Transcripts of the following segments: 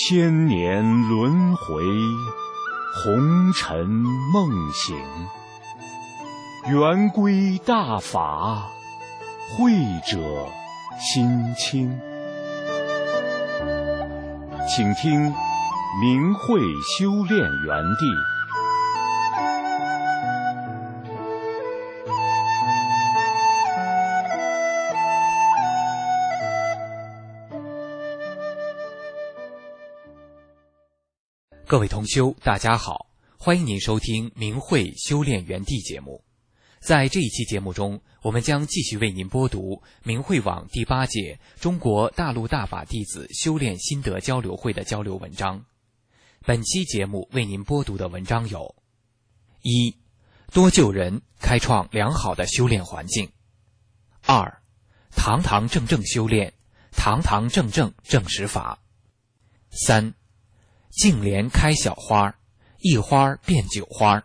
千年轮回，红尘梦醒。圆规大法，慧者心清。请听明慧修炼园地。 各位同修，大家好，欢迎您收听明慧修炼园地节目。在这一期节目中，我们将继续为您播读明慧网第8届中国大陆大法弟子修炼心得交流会的交流文章。本期节目为您播读的文章有：1. 多救人，开创良好的修炼环境。2. 堂堂正正修炼，堂堂正正正实法。3. 净莲开小花，一花变9花。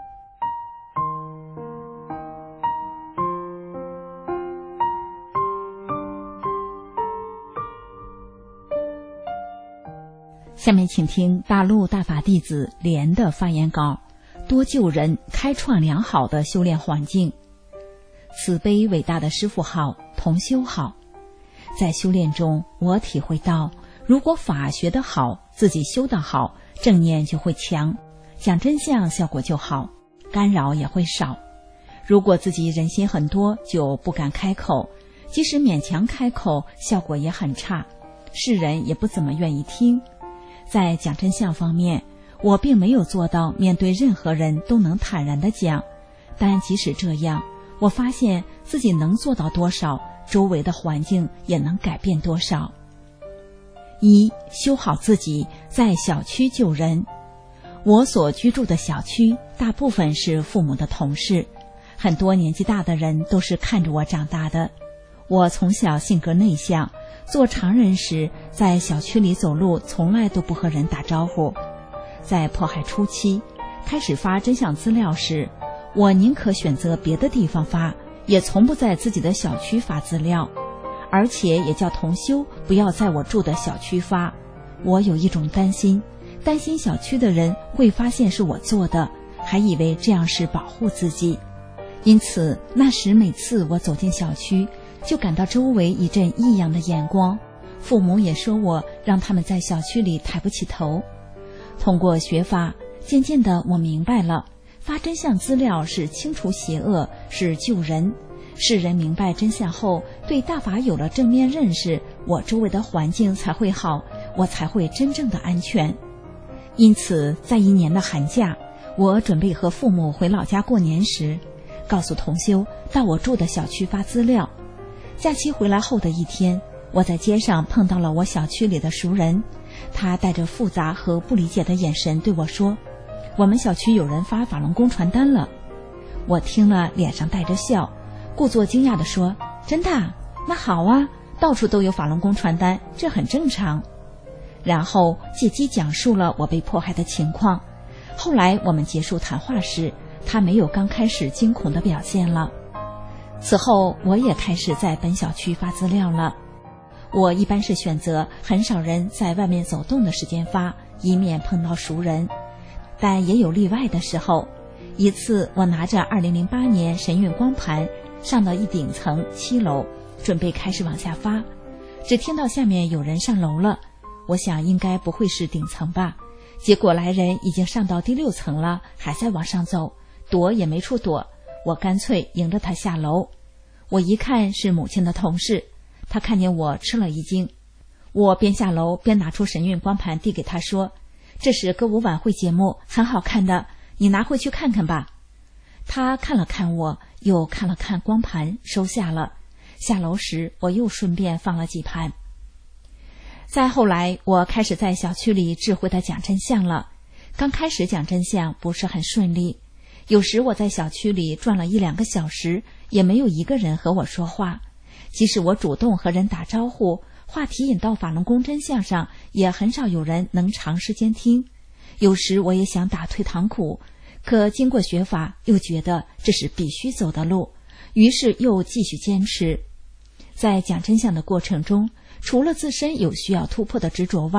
下面请听大陆大法弟子莲的发言稿：多救人，开创良好的修炼环境。慈悲伟大的师父好，同修好。在修炼中，我体会到，如果法学得好，自己修得好，正念就会强，讲真相效果就好，干扰也会少。如果自己人心很多，就不敢开口，即使勉强开口，效果也很差，世人也不怎么愿意听。在讲真相方面，我并没有做到面对任何人都能坦然地讲，但即使这样，我发现自己能做到多少，周围的环境也能改变多少。1. 修好自己，在小区救人。我所居住的小区大部分是父母的同事，很多年纪大的人都是看着我长大的。我从小性格内向，做常人时在小区里走路从来都不和人打招呼。在迫害初期，开始发真相资料时，我宁可选择别的地方发，也从不在自己的小区发资料，而且也叫同修不要在我住的小区发。我有一种担心小区的人会发现是我做的，还以为这样是保护自己。因此那时每次我走进小区，就感到周围一阵异样的眼光，父母也说我让他们在小区里抬不起头。通过学法，渐渐的我明白了，发真相资料是清除邪恶，是救人。世人明白真相后，对大法有了正面认识，我周围的环境才会好，我才会真正的安全。因此在1年的寒假，我准备和父母回老家过年时，告诉同修到我住的小区发资料。假期回来后的一天，我在街上碰到了我小区里的熟人，他带着复杂和不理解的眼神对我说：我们小区有人发法轮功传单了。我听了脸上带着笑，故作惊讶地说：真的？那好啊，到处都有法轮功传单，这很正常。然后借机讲述了我被迫害的情况。后来我们结束谈话时，他没有刚开始惊恐的表现了。此后我也开始在本小区发资料了。我一般是选择很少人在外面走动的时间发，以免碰到熟人，但也有例外的时候。一次我拿着2008年神韵光盘上到一顶层7楼，准备开始往下发，只听到下面有人上楼了，我想应该不会是顶层吧，结果来人已经上到第6层了，还在往上走，躲也没处躲，我干脆迎着他下楼。我一看是母亲的同事，他看见我吃了一惊。我边下楼边拿出神韵光盘递给他说：这是歌舞晚会节目，很好看的，你拿回去看看吧。他看了看我，又看了看光盘，收下了。下楼时我又顺便放了几盘。再后来，我开始在小区里智慧地讲真相了。刚开始讲真相不是很顺利，有时我在小区里转了1-2个小时，也没有一个人和我说话。即使我主动和人打招呼，话题引到法轮功真相上，也很少有人能长时间听。有时我也想打退堂鼓，可经过学法，又觉得这是必须走的路，于是又继续坚持。在讲真相的过程中，除了自身有需要突破的执着外，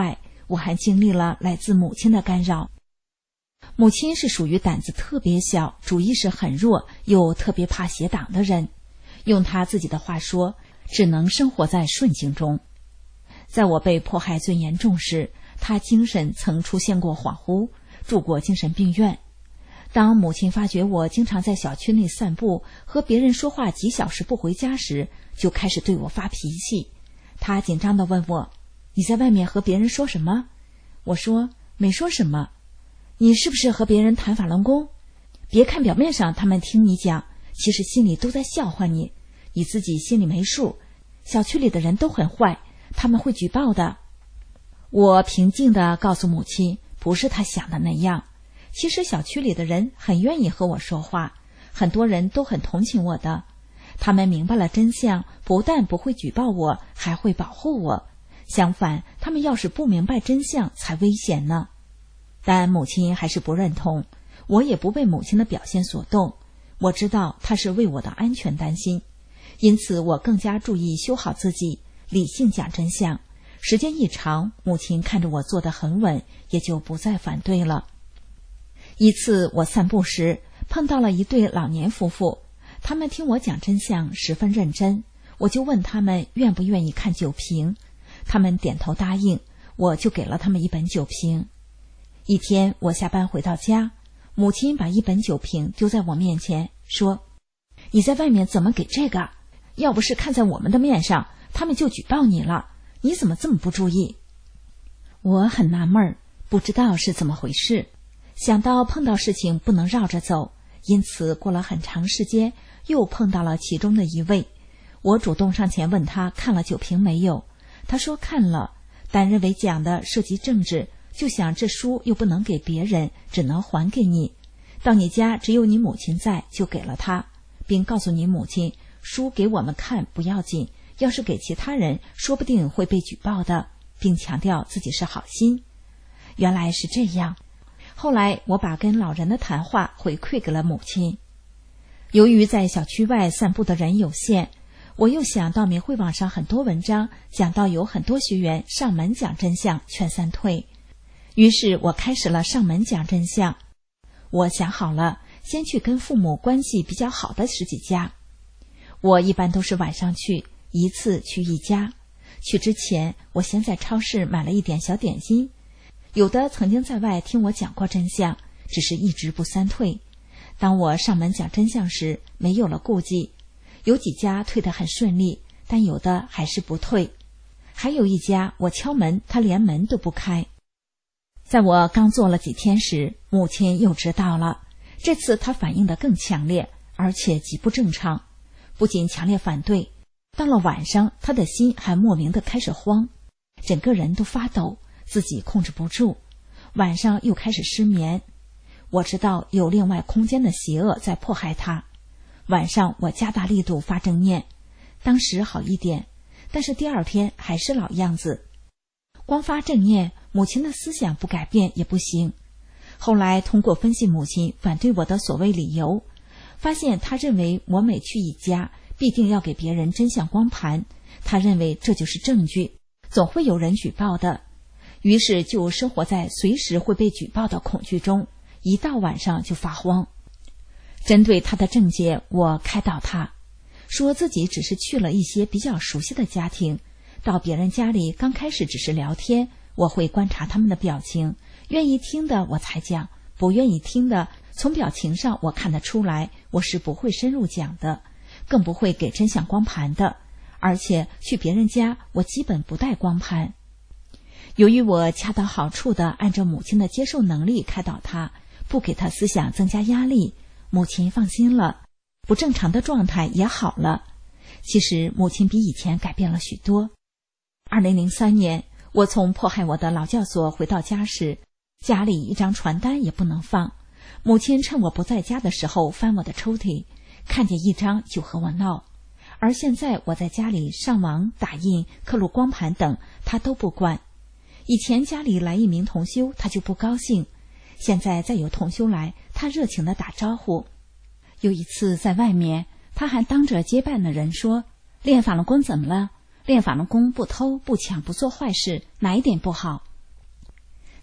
我还经历了来自母亲的干扰。母亲是属于胆子特别小、主意识很弱又特别怕邪党的人，用她自己的话说，只能生活在顺境中。在我被迫害最严重时，她精神曾出现过恍惚，住过精神病院。当母亲发觉我经常在小区内散步，和别人说话几小时不回家时，就开始对我发脾气。她紧张地问我，你在外面和别人说什么？我说，没说什么。你是不是和别人谈法轮功？别看表面上他们听你讲，其实心里都在笑话你，你自己心里没数。小区里的人都很坏，他们会举报的。我平静地告诉母亲，不是她想的那样。其实小区里的人很愿意和我说话，很多人都很同情我的。他们明白了真相，不但不会举报我，还会保护我。相反，他们要是不明白真相才危险呢。但母亲还是不认同，我也不被母亲的表现所动。我知道她是为我的安全担心，因此我更加注意修好自己，理性讲真相。时间一长，母亲看着我坐得很稳，也就不再反对了。一次我散步时碰到了一对老年夫妇，他们听我讲真相十分认真，我就问他们愿不愿意看酒瓶，他们点头答应，我就给了他们一本酒瓶。一天我下班回到家，母亲把一本酒瓶丢在我面前，说，你在外面怎么给这个？要不是看在我们的面上，他们就举报你了，你怎么这么不注意？我很纳闷，不知道是怎么回事，想到碰到事情不能绕着走，因此过了很长时间又碰到了其中的一位。我主动上前问他看了酒瓶没有，他说看了，但认为讲的涉及政治，就想这书又不能给别人，只能还给你。到你家只有你母亲在，就给了他，并告诉你母亲，书给我们看不要紧，要是给其他人，说不定会被举报的，并强调自己是好心。原来是这样。后来我把跟老人的谈话回馈给了母亲。由于在小区外散步的人有限，我又想到明慧网上很多文章讲到有很多学员上门讲真相劝散退，于是我开始了上门讲真相。我想好了，先去跟父母关系比较好的10几家。我一般都是晚上去，一次去一家。去之前，我先在超市买了一点小点心。有的曾经在外听我讲过真相，只是一直不散退。当我上门讲真相时，没有了顾忌。有几家退得很顺利，但有的还是不退。还有一家，我敲门，他连门都不开。在我刚做了几天时，母亲又知道了。这次她反应得更强烈，而且极不正常。不仅强烈反对，到了晚上，她的心还莫名地开始慌，整个人都发抖，自己控制不住。晚上又开始失眠。我知道有另外空间的邪恶在迫害她。晚上我加大力度发正念，当时好一点，但是第二天还是老样子。光发正念，母亲的思想不改变也不行。后来通过分析母亲反对我的所谓理由，发现她认为我每去一家必定要给别人真相光盘，她认为这就是证据，总会有人举报的。于是就生活在随时会被举报的恐惧中，一到晚上就发慌。针对他的症结，我开导他，说自己只是去了一些比较熟悉的家庭，到别人家里刚开始只是聊天，我会观察他们的表情，愿意听的我才讲，不愿意听的，从表情上我看得出来，我是不会深入讲的，更不会给真相光盘的，而且去别人家我基本不带光盘。由于我恰到好处地按照母亲的接受能力开导他，不给他思想增加压力，母亲放心了，不正常的状态也好了。其实母亲比以前改变了许多。2003年，我从迫害我的劳教所回到家时，家里一张传单也不能放。母亲趁我不在家的时候翻我的抽屉，看见一张就和我闹。而现在我在家里上网、打印、刻录光盘等，她都不管。以前家里来一名同修，她就不高兴，现在再有同修来，她热情地打招呼。有一次在外面，她还当着接办的人说，练法轮功怎么了？练法轮功不偷不抢不做坏事，哪一点不好？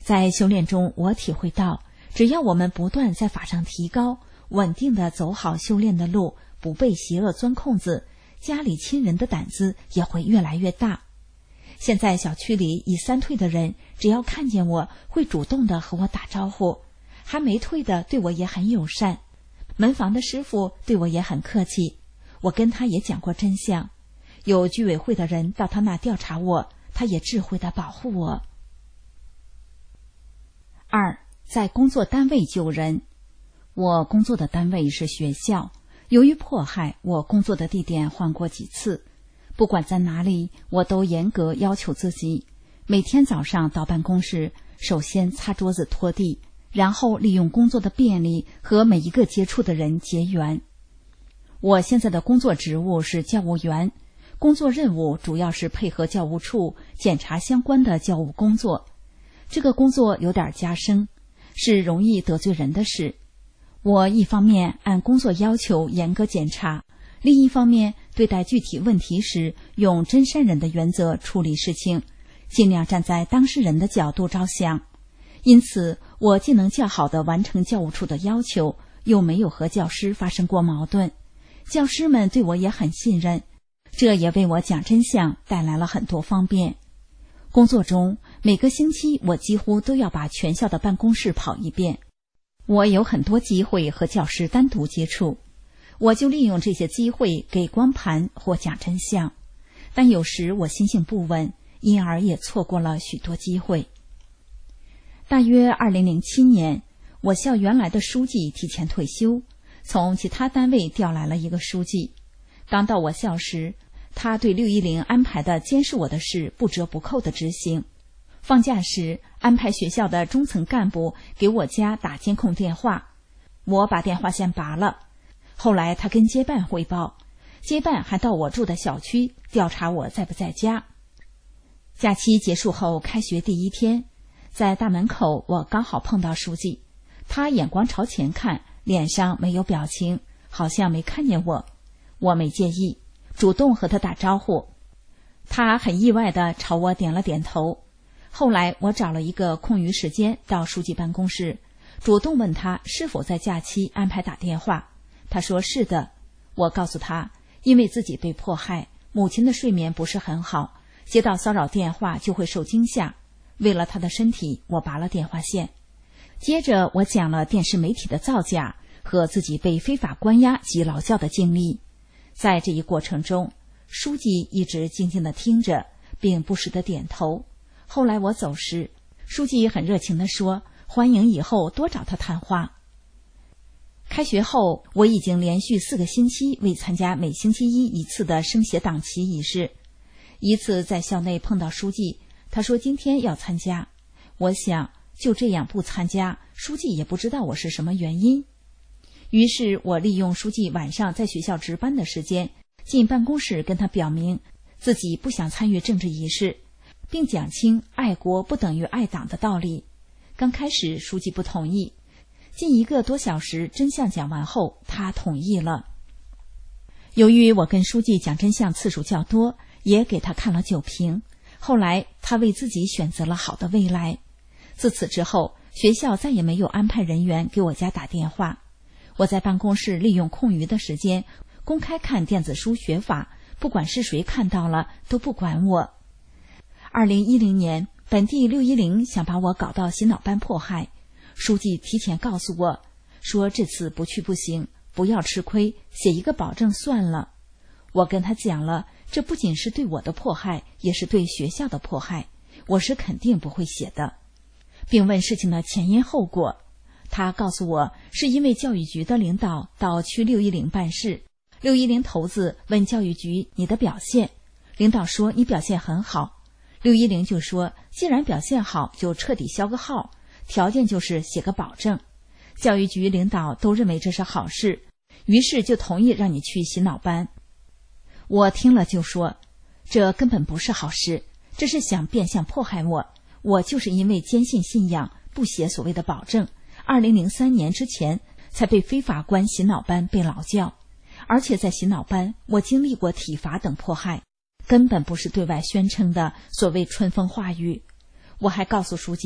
在修炼中，我体会到，只要我们不断在法上提高，稳定地走好修炼的路，不被邪恶钻空子，家里亲人的胆子也会越来越大。现在小区里已3退的人，只要看见我，会主动地和我打招呼，还没退的对我也很友善。门房的师傅对我也很客气，我跟他也讲过真相。有居委会的人到他那调查我，他也智慧地保护我。2，在工作单位救人。我工作的单位是学校，由于迫害，我工作的地点换过几次。不管在哪里，我都严格要求自己，每天早上到办公室，首先擦桌子拖地，然后利用工作的便利和每一个接触的人结缘。我现在的工作职务是教务员，工作任务主要是配合教务处检查相关的教务工作。这个工作有点夹生，是容易得罪人的事。我一方面按工作要求严格检查，另一方面对待具体问题时用真善忍的原则处理事情，尽量站在当事人的角度着想。因此，我既能较好地完成教务处的要求，又没有和教师发生过矛盾。教师们对我也很信任，这也为我讲真相带来了很多方便。工作中，每个星期我几乎都要把全校的办公室跑一遍。我有很多机会和教师单独接触，我就利用这些机会给光盘或讲真相。但有时我心性不稳，因而也错过了许多机会。大约2007年，我校原来的书记提前退休，从其他单位调来了一个书记。刚到我校时，他对610安排的监视我的事不折不扣地执行。放假时，安排学校的中层干部给我家打监控电话，我把电话线拔了。后来他跟接办汇报，接办还到我住的小区调查我在不在家。假期结束后，开学第1天，在大门口我刚好碰到书记，他眼光朝前看，脸上没有表情，好像没看见我。我没介意，主动和他打招呼。他很意外地朝我点了点头。后来我找了一个空余时间到书记办公室，主动问他是否在假期安排打电话。他说是的。我告诉他，因为自己被迫害，母亲的睡眠不是很好，接到骚扰电话就会受惊吓。为了他的身体，我拔了电话线。接着我讲了电视媒体的造假和自己被非法关押及劳教的经历。在这一过程中，书记一直静静地听着，并不时地点头。后来我走时，书记很热情地说，欢迎以后多找他谈话。开学后，我已经连续4个星期未参加每星期一次的升学党旗仪式。一次在校内碰到书记，他说今天要参加。我想就这样不参加，书记也不知道我是什么原因。于是我利用书记晚上在学校值班的时间，进办公室跟他表明自己不想参与政治仪式，并讲清爱国不等于爱党的道理。刚开始书记不同意，近1个多小时真相讲完后，他同意了。由于我跟书记讲真相次数较多，也给他看了酒瓶，后来他为自己选择了好的未来。自此之后，学校再也没有安排人员给我家打电话。我在办公室利用空余的时间公开看电子书学法，不管是谁看到了都不管我。2010年，本地610想把我搞到洗脑班迫害，书记提前告诉我，说这次不去不行，不要吃亏，写一个保证算了。我跟他讲了，这不仅是对我的迫害，也是对学校的迫害，我是肯定不会写的，并问事情的前因后果。他告诉我，是因为教育局的领导到区610办事，610头子问教育局你的表现，领导说你表现很好，610就说既然表现好，就彻底消个号，条件就是写个保证。教育局领导都认为这是好事，于是就同意让你去洗脑班。我听了就说，这根本不是好事，这是想变相迫害我。我就是因为坚信信仰，不写所谓的保证，2003年之前才被非法关洗脑班被劳教，而且在洗脑班我经历过体罚等迫害，根本不是对外宣称的所谓春风化雨。我还告诉书记，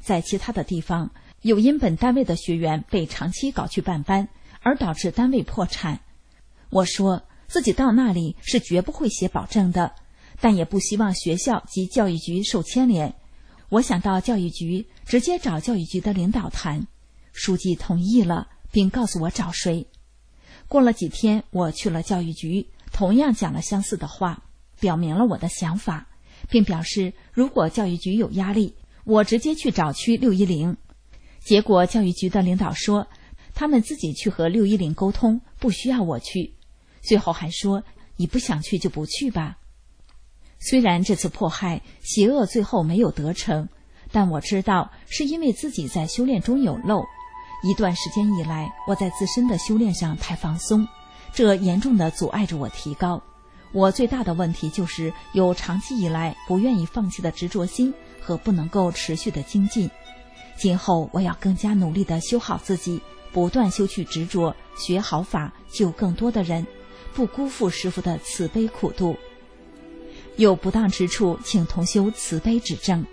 在其他的地方有因本单位的学员被长期搞去办班，而导致单位破产。我说自己到那里是绝不会写保证的，但也不希望学校及教育局受牵连。我想到教育局，直接找教育局的领导谈。书记同意了，并告诉我找谁。过了几天，我去了教育局，同样讲了相似的话，表明了我的想法，并表示如果教育局有压力，我直接去找区610。结果教育局的领导说，他们自己去和610沟通，不需要我去。最后还说，你不想去就不去吧。虽然这次迫害邪恶最后没有得逞，但我知道是因为自己在修炼中有漏。一段时间以来，我在自身的修炼上太放松，这严重地阻碍着我提高。我最大的问题就是有长期以来不愿意放弃的执着心和不能够持续的精进。今后我要更加努力地修好自己，不断修去执着，学好法，救更多的人，不辜负师父的慈悲苦度。有不当之处，请同修慈悲指正。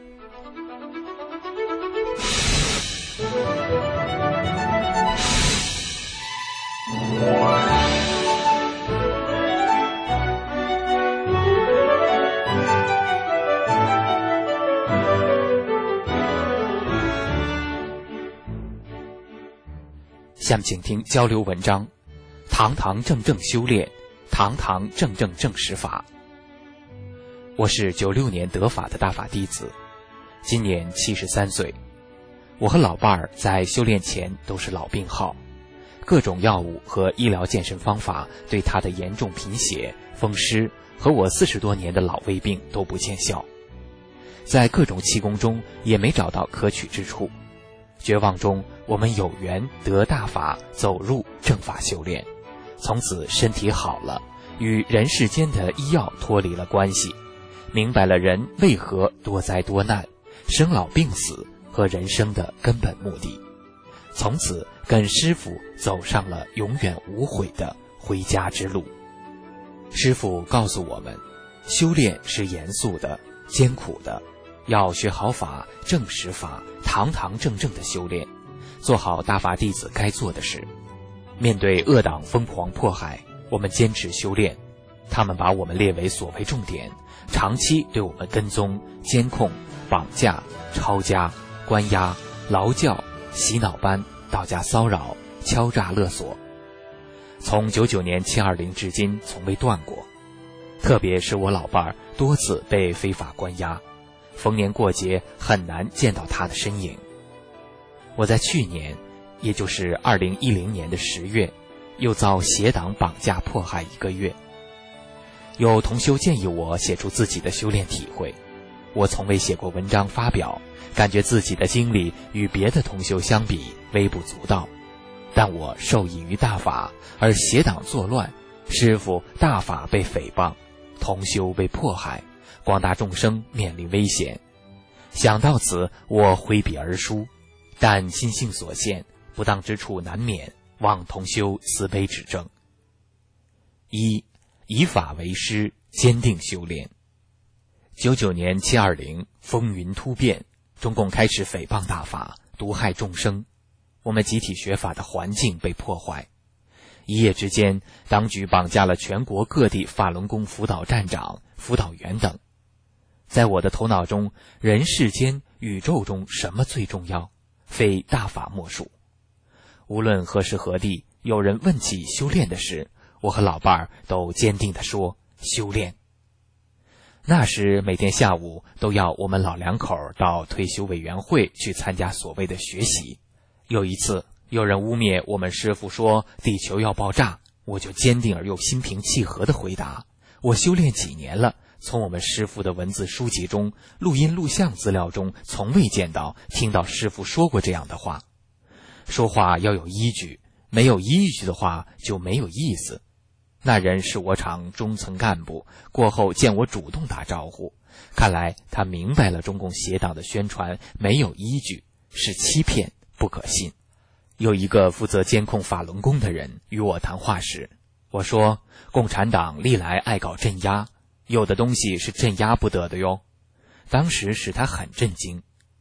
下面请听交流文章：堂堂正正修炼，堂堂正正正实法。我是96年得法的大法弟子，今年73岁。我和老伴儿在修炼前都是老病号，各种药物和医疗健身方法对他的严重贫血、风湿和我40多年的老胃病都不见效，在各种气功中也没找到可取之处。绝望中，我们有缘得大法，走入正法修炼，从此身体好了，与人世间的医药脱离了关系，明白了人为何多灾多难、生老病死和人生的根本目的，从此跟师父走上了永远无悔的回家之路。师父告诉我们，修炼是严肃的、艰苦的，要学好法、正实法，堂堂正正的修炼，做好大法弟子该做的事。面对恶党疯狂迫害，我们坚持修炼，他们把我们列为所谓重点，长期对我们跟踪、监控、绑架、抄家、关押、劳教、洗脑班、到家骚扰、敲诈勒索，从99年720至今从未断过。特别是我老伴儿多次被非法关押，逢年过节很难见到他的身影。我在去年，也就是2010年的10月，又遭邪党绑架迫害1个月。有同修建议我写出自己的修炼体会，我从未写过文章发表，感觉自己的经历与别的同修相比微不足道。但我受益于大法，而邪党作乱，师父大法被诽谤，同修被迫害，广大众生面临危险。想到此，我挥笔而书，但心性所限，不当之处难免，望同修慈悲指正。1. 以法为师，坚定修炼。99年720，风云突变，中共开始诽谤大法，毒害众生，我们集体学法的环境被破坏。一夜之间，当局绑架了全国各地法轮功辅导站长、辅导员等。在我的头脑中，人世间、宇宙中什么最重要？非大法莫属。无论何时何地，有人问起修炼的事，我和老伴儿都坚定地说：修炼。那时每天下午都要我们老两口到退休委员会去参加所谓的学习。有一次，有人污蔑我们师父说地球要爆炸，我就坚定而又心平气和地回答：我修炼几年了，从我们师父的文字书籍中、录音录像资料中，从未见到、听到师父说过这样的话。说话要有依据，没有依据的话就没有意思。那人是我厂中层干部，过后见我主动打招呼，看来他明白了中共邪党的宣传没有依据，是欺骗，不可信。有一个负责监控法轮功的人与我谈话时，我说共产党历来爱搞镇压，有的东西是镇压不得的哟。当时使他很震惊。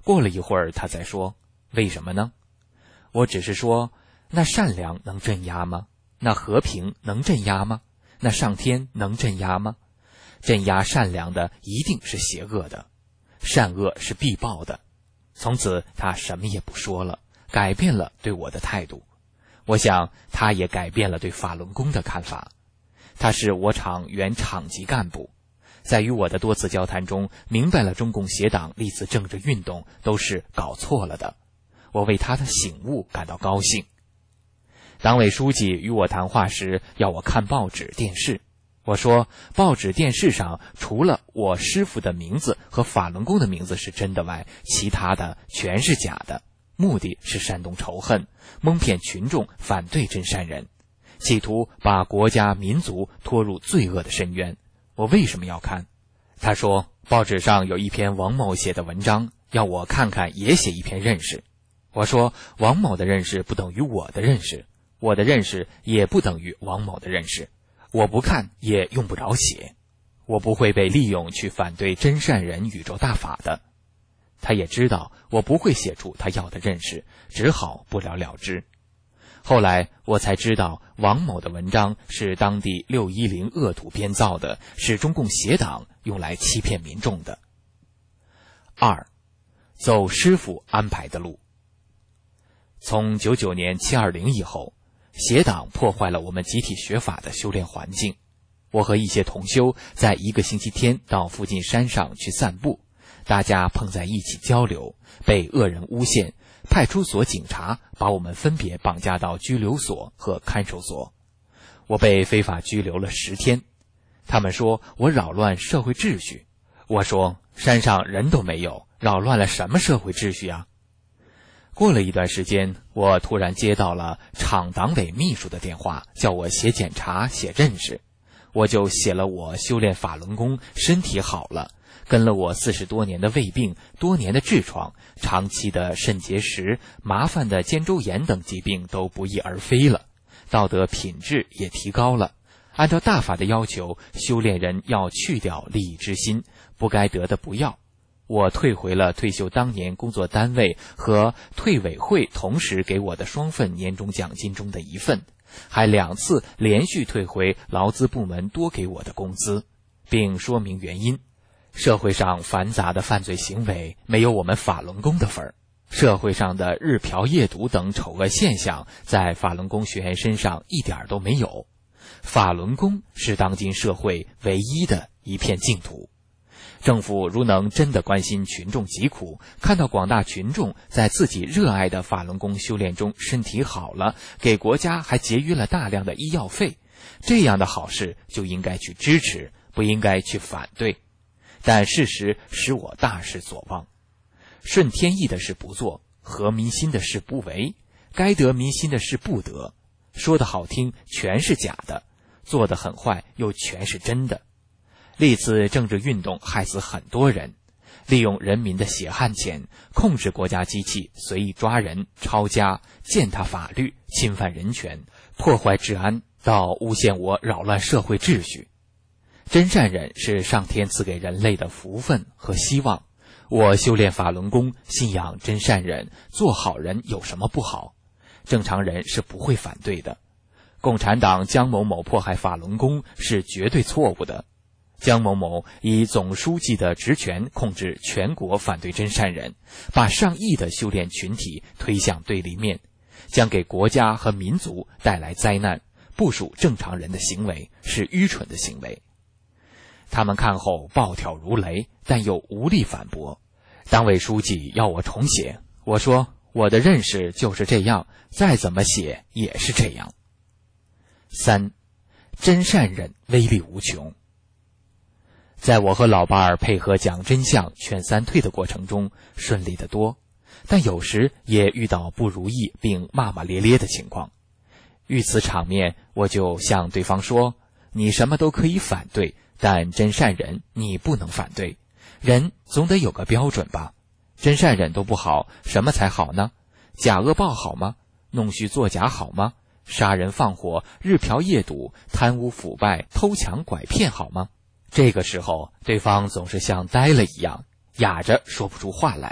过了一会儿，他才说：为什么呢？我只是说，那善良能镇压吗？那和平能镇压吗？那上天能镇压吗？镇压善良的一定是邪恶的，善恶是必报的。从此他什么也不说了，改变了对我的态度。我想他也改变了对法轮功的看法。他是我厂原厂级干部，在与我的多次交谈中，明白了中共邪党历次政治运动都是搞错了的。我为他的醒悟感到高兴。党委书记与我谈话时要我看报纸电视，我说报纸电视上除了我师父的名字和法轮功的名字是真的外，其他的全是假的，目的是煽动仇恨，蒙骗群众反对真善人，企图把国家民族拖入罪恶的深渊。我为什么要看？他说报纸上有一篇王某写的文章，要我看看也写一篇认识。我说王某的认识不等于我的认识，我的认识也不等于王某的认识，我不看也用不着写，我不会被利用去反对真善人宇宙大法的。他也知道我不会写出他要的认识，只好不了了之。后来我才知道王某的文章是当地610恶徒编造的，是中共邪党用来欺骗民众的。2. 走师傅安排的路。从99年720以后，邪党破坏了我们集体学法的修炼环境。我和一些同修在一个星期天到附近山上去散步，大家碰在一起交流，被恶人诬陷，派出所警察把我们分别绑架到拘留所和看守所。我被非法拘留了10天。他们说我扰乱社会秩序。我说山上人都没有，扰乱了什么社会秩序啊？过了一段时间，我突然接到了厂党委秘书的电话，叫我写检查写认识。我就写了我修炼法轮功，身体好了，跟了我40多年的胃病，多年的痔疮，长期的肾结石，麻烦的肩周炎等疾病都不翼而飞了，道德品质也提高了。按照大法的要求，修炼人要去掉利益之心，不该得的不要。我退回了退休当年工作单位和退委会同时给我的双份年终奖金中的一份，还2次连续退回劳资部门多给我的工资，并说明原因。社会上繁杂的犯罪行为没有我们法轮功的份儿，社会上的日嫖夜赌等丑恶现象在法轮功学员身上一点都没有。法轮功是当今社会唯一的一片净土。政府如能真的关心群众疾苦，看到广大群众在自己热爱的法轮功修炼中身体好了，给国家还节约了大量的医药费，这样的好事就应该去支持，不应该去反对。但事实使我大失所望。顺天意的事不做，合民心的事不为，该得民心的事不得，说的好听全是假的，做的很坏又全是真的。历次政治运动害死很多人，利用人民的血汗钱，控制国家机器，随意抓人、抄家、践踏法律、侵犯人权、破坏治安，到诬陷我扰乱社会秩序。真善忍是上天赐给人类的福分和希望。我修炼法轮功，信仰真善忍，做好人有什么不好？正常人是不会反对的。共产党江某某迫害法轮功是绝对错误的。江某某以总书记的职权控制全国反对真善忍，把上亿的修炼群体推向对立面，将给国家和民族带来灾难，不属正常人的行为，是愚蠢的行为。他们看后暴跳如雷，但又无力反驳。党委书记要我重写，我说我的认识就是这样，再怎么写也是这样。3. 真善忍威力无穷。在我和老伴儿配合讲真相劝3退的过程中，顺利得多，但有时也遇到不如意并骂骂咧咧的情况。遇此场面，我就向对方说，你什么都可以反对，但真善忍你不能反对，人总得有个标准吧。真善忍都不好，什么才好呢？假恶报好吗？弄虚作假好吗？杀人放火、日嫖夜赌、贪污腐败、偷抢拐骗好吗？这个时候，对方总是像呆了一样，哑着说不出话来。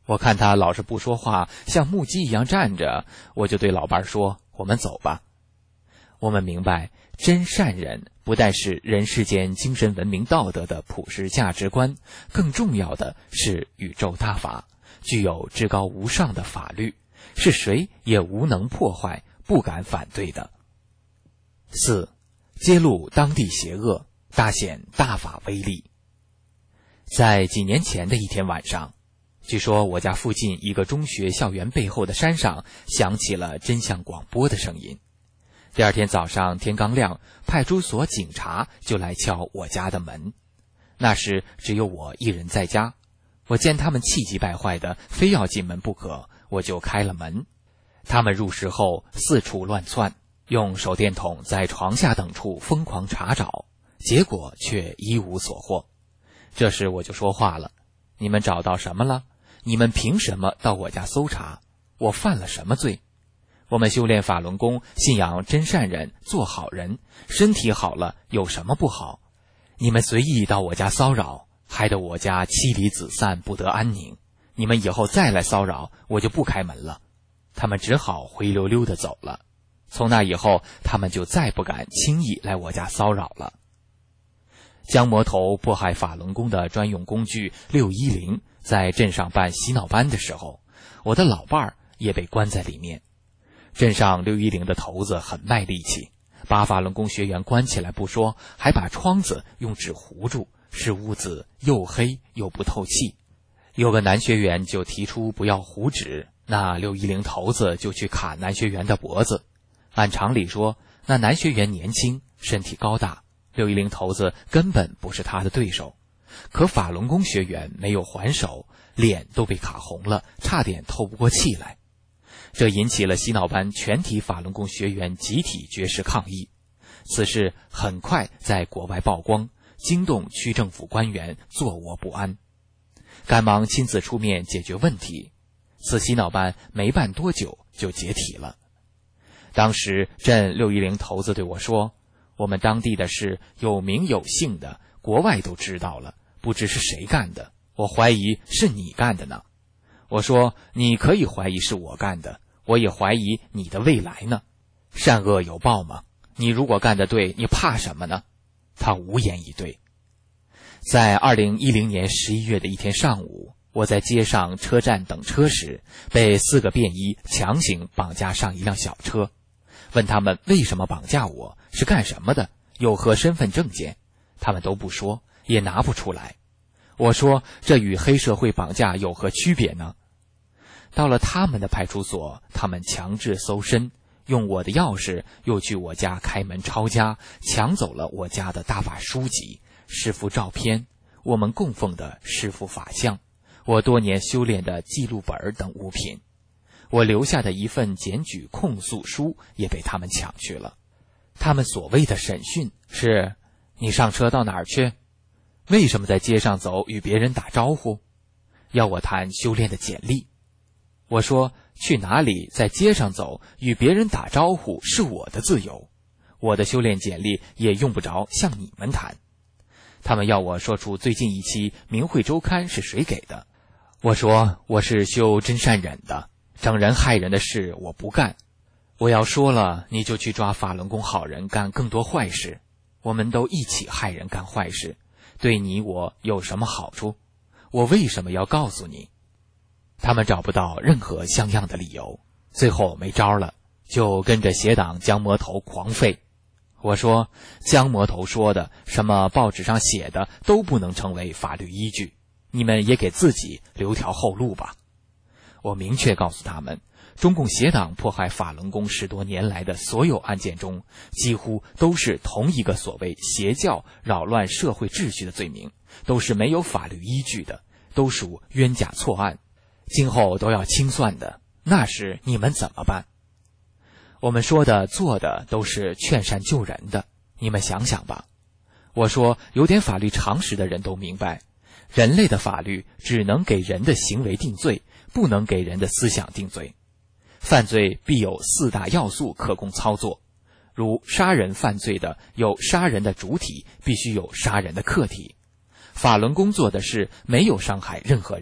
我看他老是不说话，像木鸡一样站着，我就对老伴说：我们走吧。我们明白，真善人不但是人世间精神文明道德的普世价值观，更重要的是宇宙大法，具有至高无上的法律，是谁也无能破坏，不敢反对的。4. 揭露当地邪恶，大显大法威力。在几年前的一天晚上，据说我家附近一个中学校园背后的山上响起了真相广播的声音。第二天早上天刚亮，派出所警察就来敲我家的门。那时只有我一人在家，我见他们气急败坏的非要进门不可，我就开了门。他们入室后四处乱窜，用手电筒在床下等处疯狂查找，结果却一无所获。这时我就说话了：你们找到什么了？你们凭什么到我家搜查？我犯了什么罪？我们修炼法轮功，信仰真善人，做好人，身体好了有什么不好？你们随意到我家骚扰，害得我家妻离子散，不得安宁。你们以后再来骚扰，我就不开门了。他们只好灰溜溜地走了。从那以后，他们就再不敢轻易来我家骚扰了。将魔头迫害法轮功的专用工具610在镇上办洗脑班的时候，我的老伴儿也被关在里面。镇上610的头子很卖力气，把法轮功学员关起来不说，还把窗子用纸糊住，使屋子又黑又不透气。有个男学员就提出不要糊纸，那610头子就去砍男学员的脖子。按常理说，那男学员年轻，身体高大，610头子根本不是他的对手。可法轮功学员没有还手，脸都被卡红了，差点透不过气来。这引起了洗脑班全体法轮功学员集体绝食抗议。此事很快在国外曝光，惊动区政府官员，坐卧不安，赶忙亲自出面解决问题。此洗脑班没办多久就解体了。当时镇610头子对我说：我们当地的事有名有姓的，国外都知道了，不知是谁干的，我怀疑是你干的呢。我说：你可以怀疑是我干的，我也怀疑你的未来呢。善恶有报吗？你如果干得对，你怕什么呢？他无言以对。在2010年11月的一天上午，我在街上车站等车时，被4个便衣强行绑架上一辆小车，问他们为什么绑架我，是干什么的，有何身份证件，他们都不说，也拿不出来。我说：这与黑社会绑架有何区别呢？到了他们的派出所，他们强制搜身，用我的钥匙又去我家开门抄家，抢走了我家的大法书籍、师父照片、我们供奉的师父法像、我多年修炼的记录本等物品。我留下的一份检举控诉书也被他们抢去了。他们所谓的审讯是：你上车到哪儿去？为什么在街上走与别人打招呼？要我谈修炼的简历。我说：去哪里在街上走与别人打招呼是我的自由，我的修炼简历也用不着向你们谈。他们要我说出最近一期《明慧周刊》是谁给的。我说：我是修真善忍的，整人害人的事我不干。我要说了，你就去抓法轮功好人干更多坏事，我们都一起害人干坏事，对你我有什么好处？我为什么要告诉你？他们找不到任何像样的理由，最后没招了，就跟着邪党江魔头狂吠。我说：江魔头说的，什么报纸上写的都不能成为法律依据，你们也给自己留条后路吧。我明确告诉他们，中共邪党迫害法轮功10多年来的所有案件中，几乎都是同一个所谓邪教扰乱社会秩序的罪名，都是没有法律依据的，都属冤假错案，今后都要清算的，那时你们怎么办？我们说的做的都是劝善救人的，你们想想吧。我说，有点法律常识的人都明白，人类的法律只能给人的行为定罪，不能给人的思想定罪。犯罪必有4大要素可供操作，如杀人犯罪的有杀人的主体，必须有杀人的客体。法轮功做的是没有伤害任何人，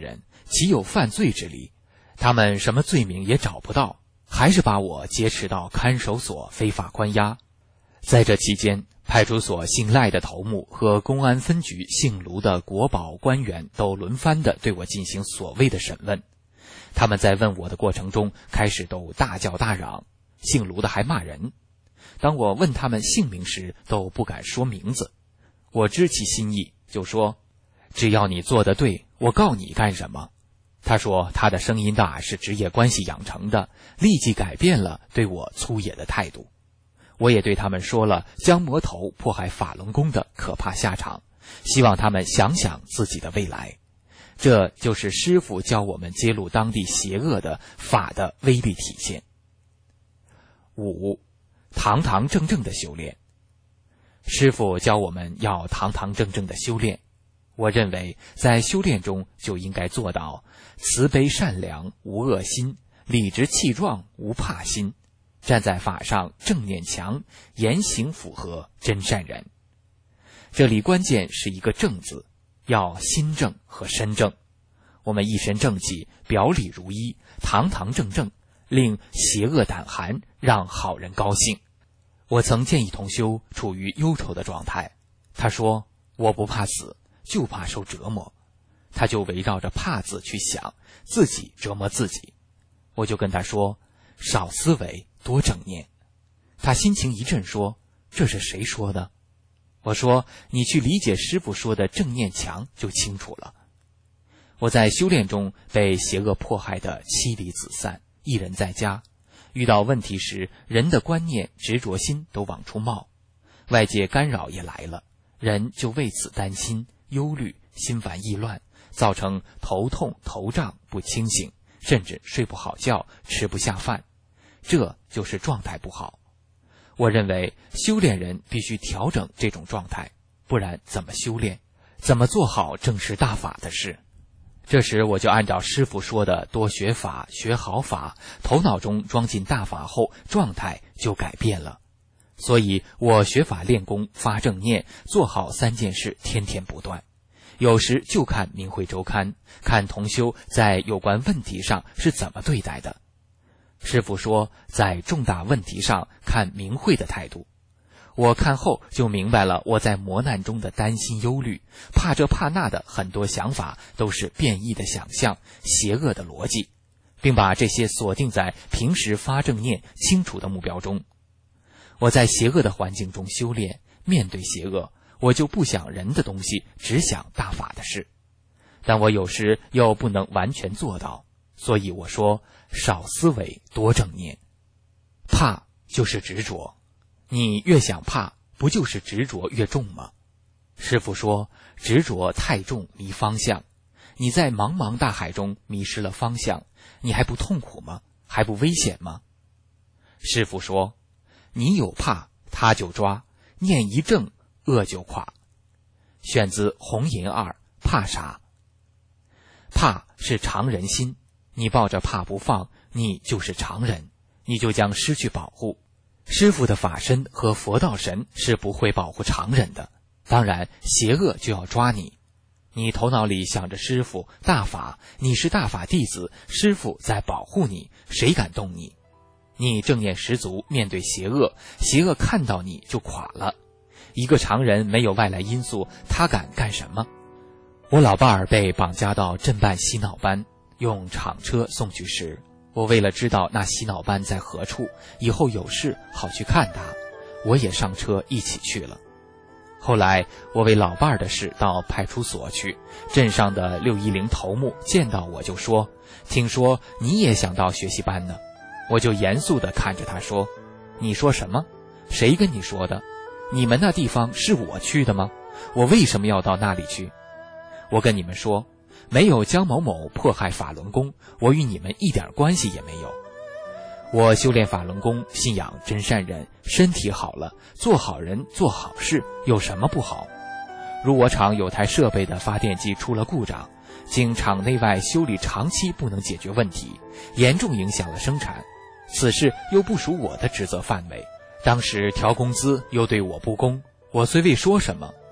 岂有犯罪之理？他们什么罪名也找不到，还是把我劫持到看守所非法关押。在这期间，派出所姓赖的头目和公安分局姓卢的国保官员都轮番地对我进行所谓的审问。他们在问我的过程中，开始都大叫大嚷，姓卢的还骂人。当我问他们姓名时，都不敢说名字。我知其心意，就说：只要你做得对，我告你干什么？他说他的声音大是职业关系养成的，立即改变了对我粗野的态度。我也对他们说了将魔头迫害法轮功的可怕下场，希望他们想想自己的未来。这就是师父教我们揭露当地邪恶的法的威力体现。5. 堂堂正正的修炼。师父教我们要堂堂正正的修炼，我认为在修炼中就应该做到慈悲善良无恶心，理直气壮无怕心，站在法上正念强，言行符合真善人。这里关键是一个正字，要心正和身正。我们一身正气，表里如一，堂堂正正，令邪恶胆寒，让好人高兴。我曾见一同修处于忧愁的状态，他说我不怕死，就怕受折磨。他就围绕着怕字去想，自己折磨自己。我就跟他说，少思维，多正念。他心情一震，说这是谁说的？我说你去理解师父说的正念强就清楚了。我在修炼中被邪恶迫害得妻离子散，一人在家，遇到问题时，人的观念执着心都往出冒，外界干扰也来了，人就为此担心忧虑，心烦意乱，造成头痛头胀不清醒，甚至睡不好觉，吃不下饭，这就是状态不好。我认为修炼人必须调整这种状态，不然怎么修炼，怎么做好正视大法的事？这时我就按照师父说的多学法，学好法，头脑中装进大法后，状态就改变了。所以我学法练功，发正念，做好3件事，天天不断。有时就看明慧周刊，看同修在有关问题上是怎么对待的。师父说，在重大问题上看明慧的态度。我看后就明白了，我在磨难中的担心忧虑，怕这怕那的很多想法都是变异的想象，邪恶的逻辑，并把这些锁定在平时发正念清楚的目标中。我在邪恶的环境中修炼，面对邪恶，我就不想人的东西，只想大法的事。但我有时又不能完全做到，所以我说少思维，多正念。怕就是执着，你越想怕，不就是执着越重吗？师父说，执着太重迷方向，你在茫茫大海中迷失了方向，你还不痛苦吗？还不危险吗？师父说，你有怕，他就抓，念一正，恶就垮。选自红银2，怕啥？怕是常人心，你抱着怕不放，你就是常人，你就将失去保护。师父的法身和佛道神是不会保护常人的，当然邪恶就要抓你。你头脑里想着师父大法，你是大法弟子，师父在保护你，谁敢动你？你正念十足，面对邪恶，邪恶看到你就垮了。一个常人没有外来因素，他敢干什么？我老伴儿被绑架到镇办洗脑班，用厂车送去时，我为了知道那洗脑班在何处，以后有事好去看他，我也上车一起去了。后来我为老伴儿的事到派出所去，镇上的610头目见到我就说，听说你也想到学习班呢。我就严肃地看着他说，你说什么？谁跟你说的？你们那地方是我去的吗？我为什么要到那里去？我跟你们说，没有江某某迫害法轮功，我与你们一点关系也没有。我修炼法轮功，信仰真善人，身体好了，做好人做好事，有什么不好？如我厂有台设备的发电机出了故障，经厂内外修理长期不能解决问题，严重影响了生产，此事又不属我的职责范围，当时调工资又对我不公，我虽未说什么，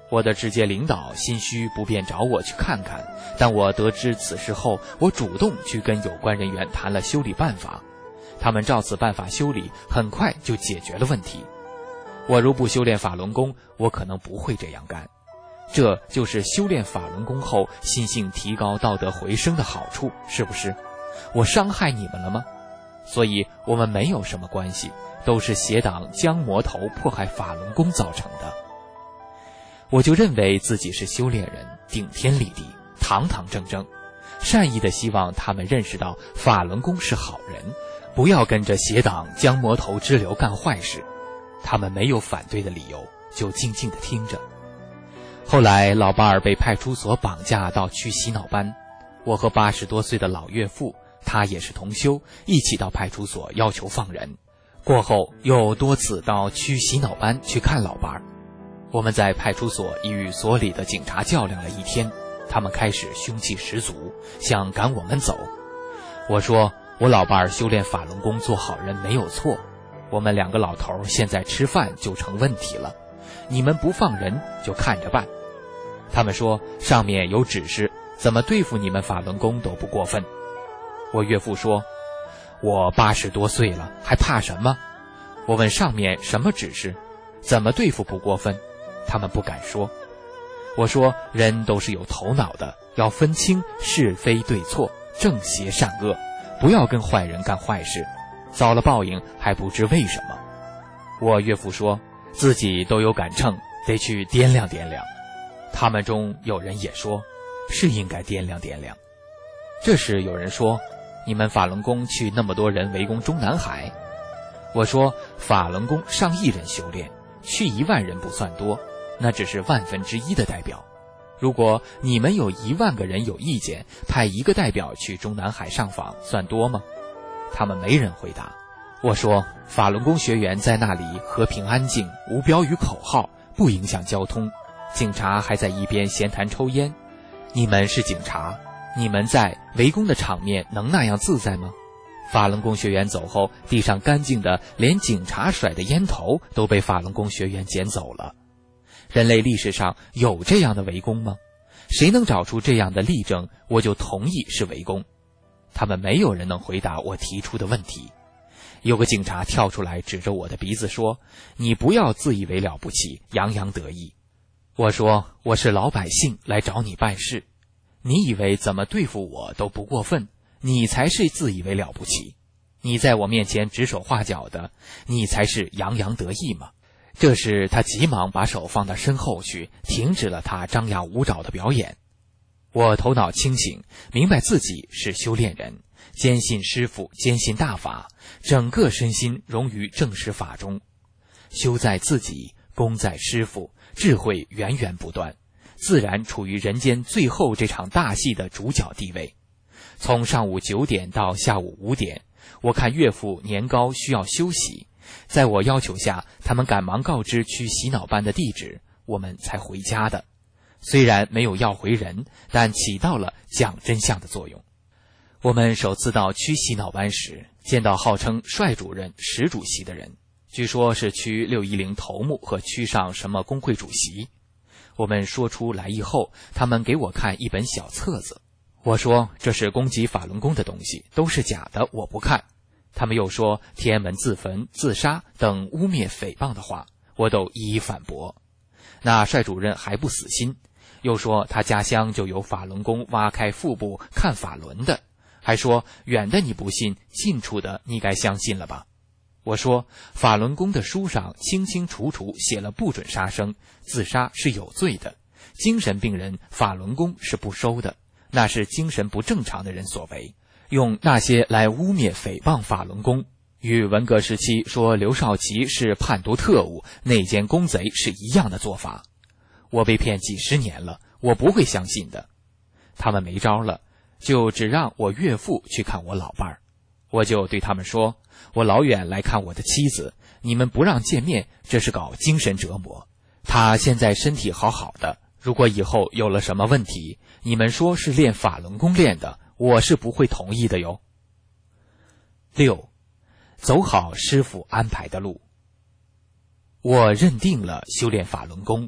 我的直接领导心虚不便找我去看看，但我得知此事后，我主动去跟有关人员谈了修理办法，他们照此办法修理，很快就解决了问题。我如不修炼法轮功，我可能不会这样干。这就是修炼法轮功后心性提高、道德回升的好处，是不是？我伤害你们了吗？所以我们没有什么关系，都是邪党将魔头迫害法轮功造成的。我就认为自己是修炼人，顶天立地，堂堂正正，善意的希望他们认识到法轮功是好人，不要跟着邪党将魔头支流干坏事。他们没有反对的理由，就静静地听着。后来老伴儿被派出所绑架到区洗脑班，我和80多岁的老岳父，他也是同修，一起到派出所要求放人。过后又多次到区洗脑班去看老伴儿。我们在派出所已与所里的警察较量了一天，他们开始凶气十足，想赶我们走。我说我老伴儿修炼法轮功做好人没有错，我们2个老头现在吃饭就成问题了，你们不放人就看着办。他们说上面有指示，怎么对付你们法轮功都不过分。我岳父说，我80多岁了，还怕什么？我问上面什么指示，怎么对付不过分？他们不敢说。我说人都是有头脑的，要分清是非对错，正邪善恶，不要跟坏人干坏事，遭了报应还不知为什么。我岳父说自己都有杆秤，得去掂量掂量。他们中有人也说是应该掂量掂量。这时有人说，你们法轮功去那么多人围攻中南海。我说法轮功上亿人修炼，去1万人不算多，那只是1/1000的代表。如果你们有1万个人有意见，派1个代表去中南海上访，算多吗？他们没人回答。我说法轮功学员在那里和平安静，无标语口号，不影响交通，警察还在一边闲谈抽烟。你们是警察，你们在围攻的场面能那样自在吗？法轮功学员走后，地上干净的连警察甩的烟头都被法轮功学员捡走了。人类历史上有这样的围攻吗？谁能找出这样的例证，我就同意是围攻。他们没有人能回答我提出的问题。有个警察跳出来指着我的鼻子说，你不要自以为了不起，洋洋得意。我说我是老百姓来找你办事，你以为怎么对付我都不过分，你才是自以为了不起。你在我面前指手画脚的，你才是洋洋得意嘛。这时他急忙把手放到身后去，停止了他张牙舞爪的表演。我头脑清醒，明白自己是修炼人，坚信师父，坚信大法，整个身心融于正实法中。修在自己，功在师父，智慧源源不断，自然处于人间最后这场大戏的主角地位。从上午9点到下午5点，我看岳父年高需要休息，在我要求下，他们赶忙告知去洗脑班的地址，我们才回家的。虽然没有要回人，但起到了讲真相的作用。我们首次到区洗脑班时，见到号称帅主任、石主席的人，据说是区610头目和区上什么工会主席。我们说出来意后，他们给我看一本小册子。我说这是攻击法轮功的东西，都是假的，我不看。他们又说天安门自焚、自杀等污蔑诽谤的话，我都一一反驳。那帅主任还不死心，又说他家乡就有法轮功挖开腹部看法轮的，还说远的你不信，近处的你该相信了吧。我说法轮功的书上清清楚楚写了不准杀生，自杀是有罪的，精神病人法轮功是不收的，那是精神不正常的人所为，用那些来污蔑诽谤法轮功，与文革时期说刘少奇是叛徒特务、内奸公贼是一样的做法。我被骗几10年了，我不会相信的。他们没招了，就只让我岳父去看我老伴儿。我就对他们说，我老远来看我的妻子，你们不让见面，这是搞精神折磨。她现在身体好好的，如果以后有了什么问题，你们说是练法轮功练的，我是不会同意的哟。6. 走好师父安排的路。我认定了修炼法轮功，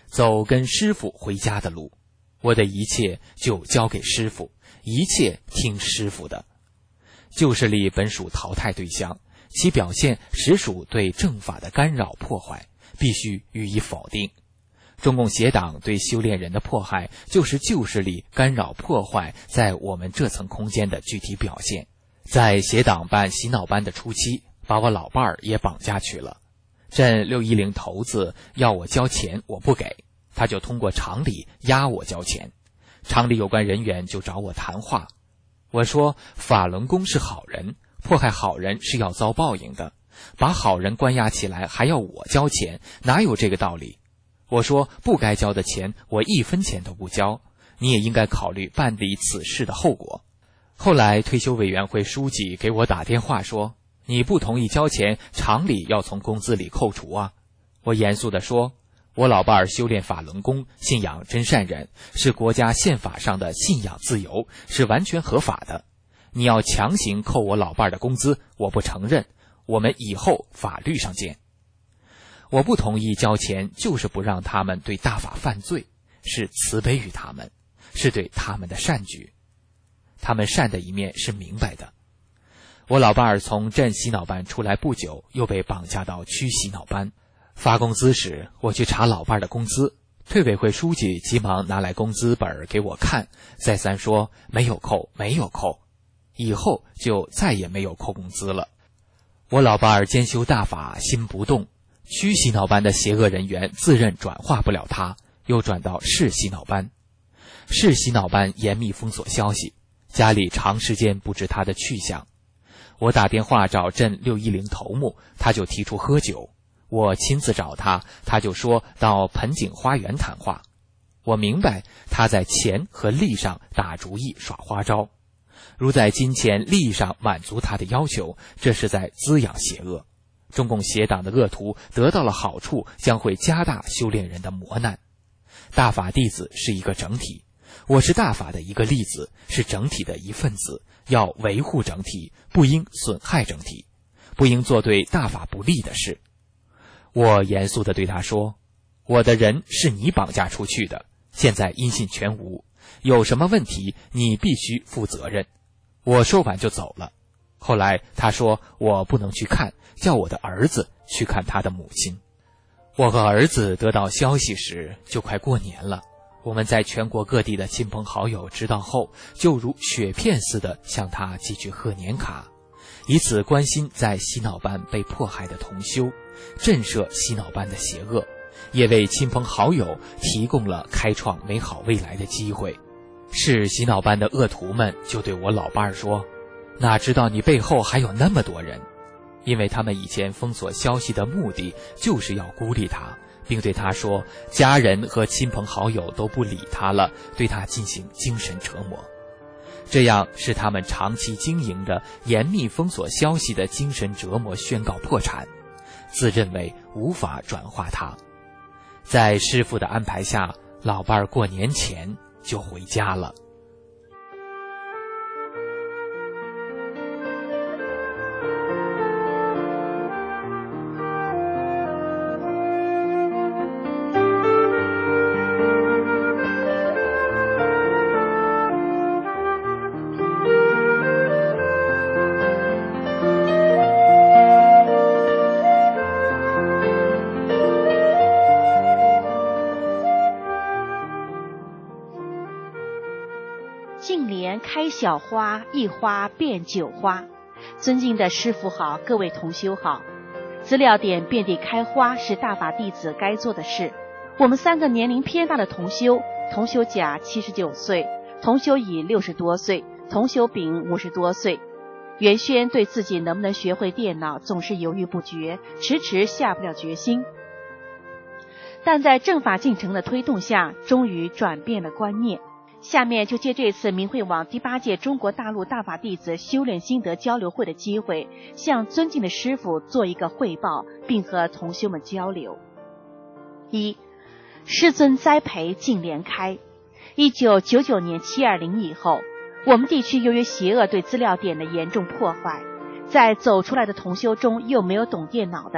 走跟师傅回家的路。我的一切就交给师傅，一切听师傅的。旧势力本属淘汰对象，其表现实属对正法的干扰破坏，必须予以否定。中共邪党对修炼人的迫害，就是旧势力干扰破坏在我们这层空间的具体表现。在邪党办洗脑班的初期，把我老伴儿也绑架去了。镇610头子要我交钱，我不给，他就通过厂里压我交钱。厂里有关人员就找我谈话，我说法轮功是好人，迫害好人是要遭报应的，把好人关押起来还要我交钱，哪有这个道理？我说不该交的钱我1分钱都不交，你也应该考虑办理此事的后果。后来退休委员会书记给我打电话说，你不同意交钱，厂里要从工资里扣除啊。我严肃地说，我老伴儿修炼法轮功，信仰真善忍，是国家宪法上的信仰自由，是完全合法的。你要强行扣我老伴儿的工资，我不承认，我们以后法律上见。我不同意交钱，就是不让他们对大法犯罪，是慈悲于他们，是对他们的善举。他们善的一面是明白的。我老伴儿从镇洗脑班出来不久，又被绑架到区洗脑班。发工资时，我去查老伴儿的工资，退委会书记急忙拿来工资本给我看，再三说没有扣，没有扣，以后就再也没有扣工资了。我老伴儿兼修大法，心不动，区洗脑班的邪恶人员自认转化不了他，又转到市洗脑班。市洗脑班严密封锁消息，家里长时间不知他的去向。我打电话找镇610头目，他就提出喝酒。我亲自找他，他就说到盆景花园谈话。我明白他在钱和利上打主意耍花招，如在金钱利益上满足他的要求，这是在滋养邪恶。中共邪党的恶徒得到了好处，将会加大修炼人的磨难。大法弟子是一个整体，我是大法的一个粒子，是整体的一份子，要维护整体，不应损害整体，不应做对大法不利的事。我严肃地对他说，我的人是你绑架出去的，现在音信全无，有什么问题你必须负责任。我说完就走了。后来他说我不能去看，叫我的儿子去看他的母亲。我和儿子得到消息时就快过年了，我们在全国各地的亲朋好友知道后，就如雪片似的向他寄去贺年卡，以此关心在洗脑班被迫害的同修，震慑洗脑班的邪恶，也为亲朋好友提供了开创美好未来的机会。是洗脑班的恶徒们就对我老伴儿说，哪知道你背后还有那么多人，因为他们以前封锁消息的目的就是要孤立他，并对他说家人和亲朋好友都不理他了，对他进行精神折磨。这样是他们长期经营的严密封锁消息的精神折磨宣告破产，自认为无法转化他。在师父的安排下，老伴儿过年前就回家了。 开小花，一花变九花。尊敬的师父好，各位同修好。资料点遍地开花是大法弟子该做的事。我们3个年龄偏大的同修，同修甲79岁，同修乙60多岁，同修丙50多岁。袁轩对自己能不能学会电脑总是犹豫不决，迟迟下不了决心。但在正法进程的推动下，终于转变了观念。下面就借这次明慧网第8届中国大陆大法弟子修炼心得交流会的机会，向尊敬的师父做一个汇报，并和同修们交流。1. 师尊栽培净莲开。1999年720以后，我们地区由于邪恶对资料点的严重破坏，在走出来的同修中又没有懂电脑的，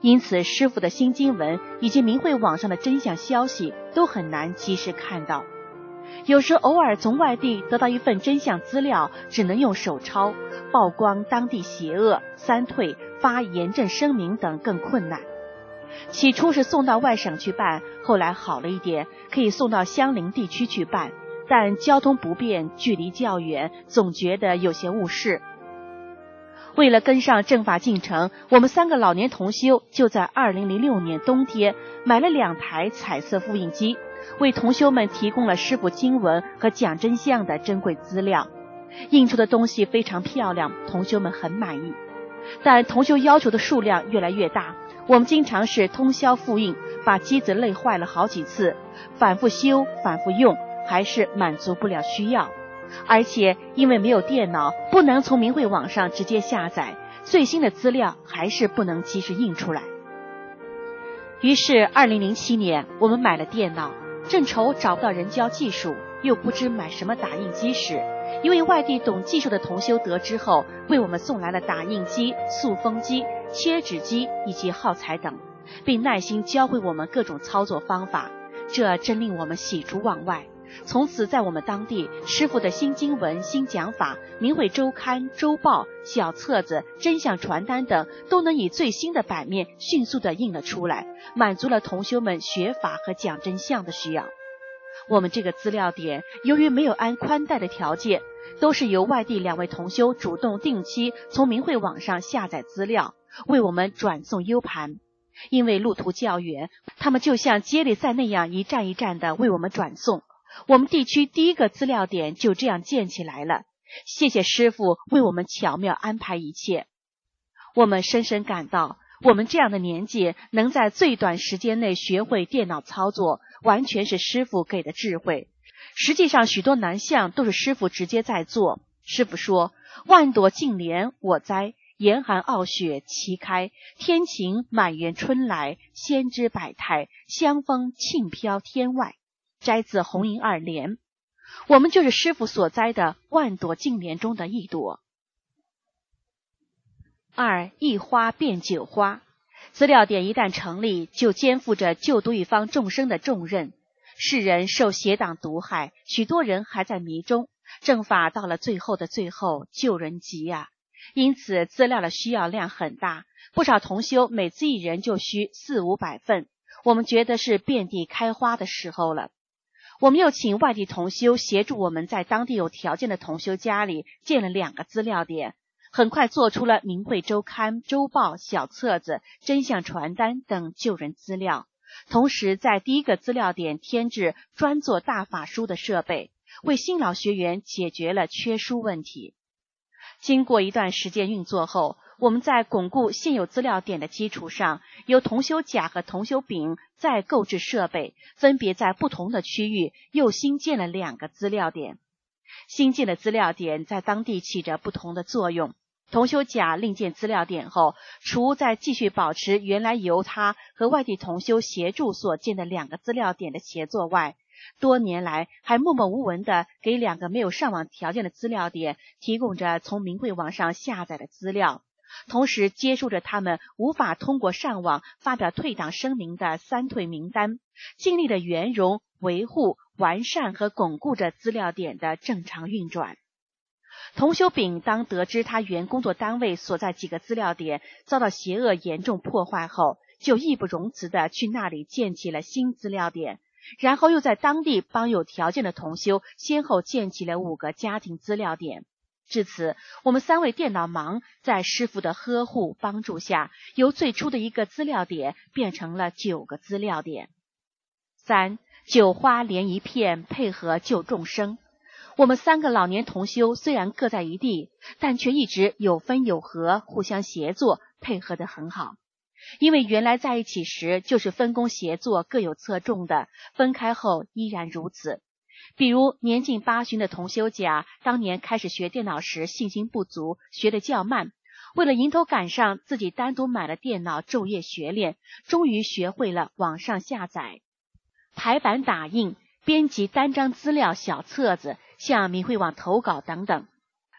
因此师傅的新经文以及明慧网上的真相消息都很难及时看到。有时偶尔从外地得到一份真相资料，只能用手抄，曝光当地邪恶、三退、发严正声明等更困难。起初是送到外省去办，后来好了一点，可以送到相邻地区去办，但交通不便，距离较远，总觉得有些误事。为了跟上正法进程，我们3个老年同修就在2006年冬天买了2台彩色复印机，为同修们提供了师父经文和讲真相的珍贵资料。印出的东西非常漂亮，同修们很满意。但同修要求的数量越来越大，我们经常是通宵复印，把机子累坏了好几次，反复修反复用，还是满足不了需要。而且因为没有电脑，不能从明慧网上直接下载，最新的资料还是不能及时印出来。于是2007年我们买了电脑，正愁找不到人教技术，又不知买什么打印机时，一位外地懂技术的同修得知后，为我们送来了打印机、塑封机、切纸机以及耗材等，并耐心教会我们各种操作方法，这真令我们喜出望外。从此在我们当地，师父的新经文、新讲法、明慧周刊、周报、小册子、真相传单等都能以最新的版面迅速地印了出来，满足了同修们学法和讲真相的需要。我们这个资料点由于没有按宽带的条件，都是由外地2位同修主动定期从明慧网上下载资料，为我们转送 U 盘。因为路途较远，他们就像接力赛那样一站一站地为我们转送。我们地区第1个资料点就这样建起来了，谢谢师父为我们巧妙安排一切。我们深深感到，我们这样的年纪能在最短时间内学会电脑操作，完全是师父给的智慧。实际上许多难项都是师父直接在做。师父说，万朵净莲我栽，严寒傲雪齐开，天晴满园春来，先知百态，香风庆飘天外。摘自红银2莲，我们就是师父所栽的万朵净莲中的一朵。2. 一花变9花。资料点一旦成立，就肩负着救度一方众生的重任。世人受邪党毒害，许多人还在迷中，正法到了最后的最后，救人急啊！因此资料的需要量很大，不少同修每次一人就需400-500份，我们觉得是遍地开花的时候了。我们又请外地同修协助我们在当地有条件的同修家里建了2个资料点，很快做出了明慧周刊、周报、小册子、真相传单等救人资料。同时在第1个资料点添置专做大法书的设备，为新老学员解决了缺书问题。经过一段时间运作后，我们在巩固现有资料点的基础上，由同修甲和同修丙再购置设备，分别在不同的区域又新建了2个资料点。新建的资料点在当地起着不同的作用。同修甲另建资料点后，除在继续保持原来由他和外地同修协助所建的2个资料点的协作外，多年来还默默无闻地给2个没有上网条件的资料点提供着从明慧网上下载的资料，同时接触着他们无法通过上网发表退档声明的3退名单，尽力的圆融、维护、完善和巩固着资料点的正常运转。同修丙当得知他原工作单位所在几个资料点遭到邪恶严重破坏后，就义不容辞地去那里建起了新资料点，然后又在当地帮有条件的同修先后建起了5个家庭资料点。至此，我们3位电脑盲在师父的呵护帮助下，由最初的1个资料点变成了9个资料点。3. 9花连一片，配合救众生。我们3个老年同修虽然各在一地，但却一直有分有合，互相协作，配合得很好。因为原来在一起时就是分工协作，各有侧重的，分开后依然如此。比如年近80的同修甲，当年开始学电脑时信心不足，学得较慢，为了迎头赶上，自己单独买了电脑，昼夜学练，终于学会了网上下载、排版打印、编辑单张资料小册子，向明慧网投稿等等。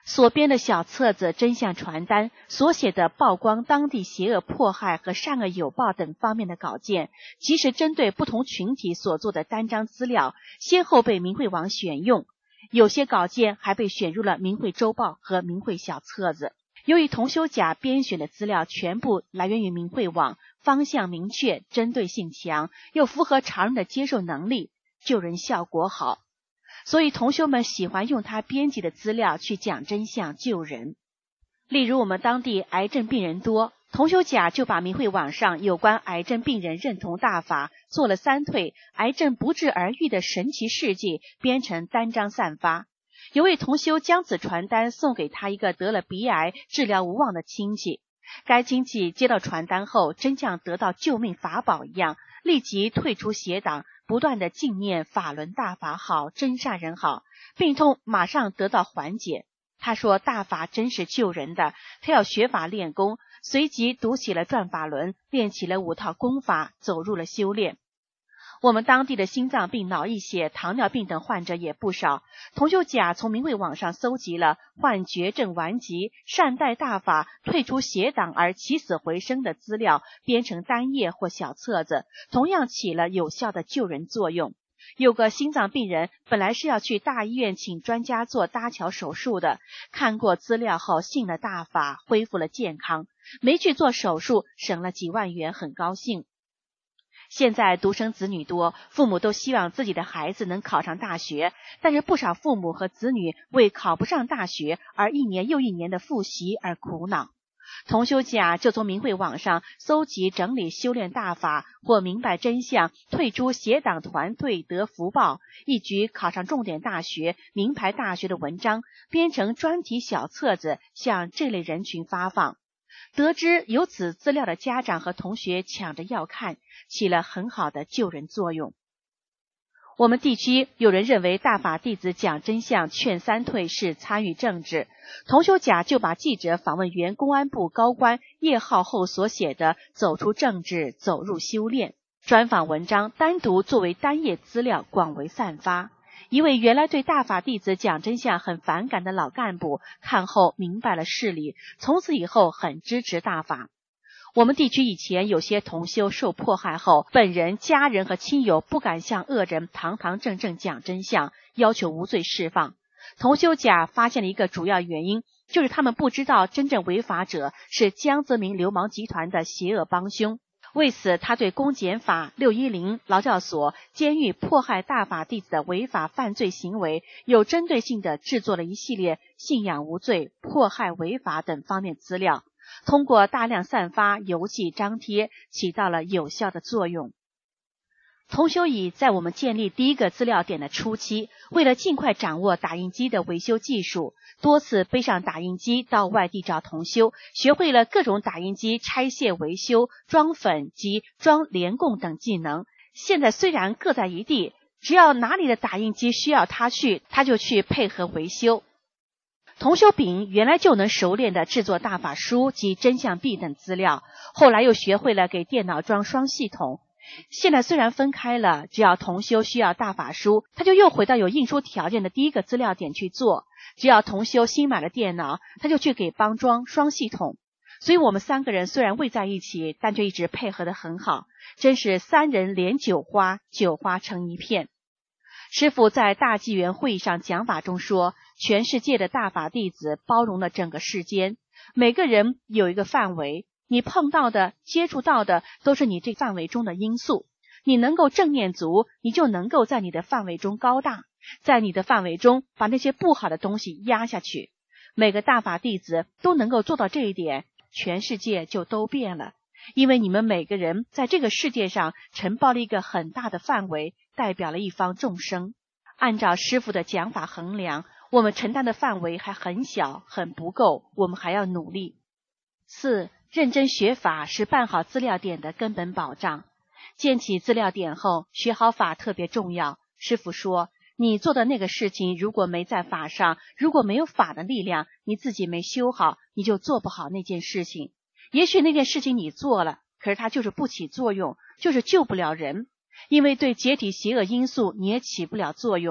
所编的小册子、真相传单，所写的曝光当地邪恶迫害和善恶有报等方面的稿件，及时针对不同群体所做的单张资料，先后被明慧网选用，有些稿件还被选入了明慧周报和明慧小册子。由于同修甲编选的资料全部来源于明慧网，方向明确，针对性强，又符合常人的接受能力，救人效果好，所以同修们喜欢用他编辑的资料去讲真相救人。例如我们当地癌症病人多，同修甲就把明慧网上有关癌症病人认同大法，做了3退，癌症不治而愈的神奇事迹编成单张散发。有位同修将此传单送给他一个得了鼻癌治疗无望的亲戚，该亲戚接到传单后真像得到救命法宝一样，立即退出邪党，不断的敬念法轮大法好，真善人好，病痛马上得到缓解。他说大法真是救人的，他要学法练功，随即读起了转法轮，练起了5套功法，走入了修炼。我们当地的心脏病、脑溢血、糖尿病等患者也不少，同修甲从明慧网上搜集了患绝症顽疾、善待大法、退出邪党而起死回生的资料，编成单页或小册子，同样起了有效的救人作用。有个心脏病人本来是要去大医院请专家做搭桥手术的，看过资料后信了大法，恢复了健康，没去做手术，省了几万元，很高兴。现在独生子女多，父母都希望自己的孩子能考上大学，但是不少父母和子女为考不上大学而1年又1年的复习而苦恼。同修甲就从明慧网上搜集整理修炼大法或明白真相、退出邪党团队得福报、一举考上重点大学、名牌大学的文章，编成专题小册子向这类人群发放。得知有此资料的家长和同学抢着要看，起了很好的救人作用。我们地区有人认为大法弟子讲真相劝3退是参与政治，同修甲就把记者访问原公安部高官叶浩后所写的走出政治走入修炼专访文章单独作为单页资料广为散发。一位原来对大法弟子讲真相很反感的老干部看后明白了事理，从此以后很支持大法。我们地区以前有些同修受迫害后，本人、家人和亲友不敢向恶人堂堂正正讲真相，要求无罪释放。同修甲发现了一个主要原因，就是他们不知道真正违法者是江泽民流氓集团的邪恶帮凶。为此，他对公检法、610劳教所、监狱迫害大法弟子的违法犯罪行为，有针对性地制作了一系列信仰无罪、迫害违法等方面资料，通过大量散发、邮寄、张贴，起到了有效的作用。同修乙在我们建立第一个资料点的初期，为了尽快掌握打印机的维修技术，多次背上打印机到外地找同修，学会了各种打印机拆卸维修、装粉及装联供等技能。现在虽然各在一地，只要哪里的打印机需要他去，他就去配合维修。同修丙原来就能熟练地制作大法书及真相币等资料，后来又学会了给电脑装双系统。现在虽然分开了，只要同修需要大法书，他就又回到有印书条件的第一个资料点去做。只要同修新买了电脑，他就去给帮装双系统。所以我们3个人虽然未在一起，但却一直配合得很好，真是3人连9花，9花成一片。师父在大纪元会议上讲法中说，全世界的大法弟子包容了整个世间，每个人有一个范围，你碰到的、接触到的都是你这范围中的因素。你能够正念足，你就能够在你的范围中高大，在你的范围中把那些不好的东西压下去。每个大法弟子都能够做到这一点，全世界就都变了。因为你们每个人在这个世界上承包了一个很大的范围，代表了一方众生。按照师父的讲法衡量，我们承担的范围还很小，很不够，我们还要努力。4. 认真学法是办好资料点的根本保障。建起资料点后，学好法特别重要。师父说，你做的那个事情如果没在法上，如果没有法的力量，你自己没修好，你就做不好那件事情。也许那件事情你做了，可是它就是不起作用，就是救不了人。因为对解体邪恶因素你也起不了作用，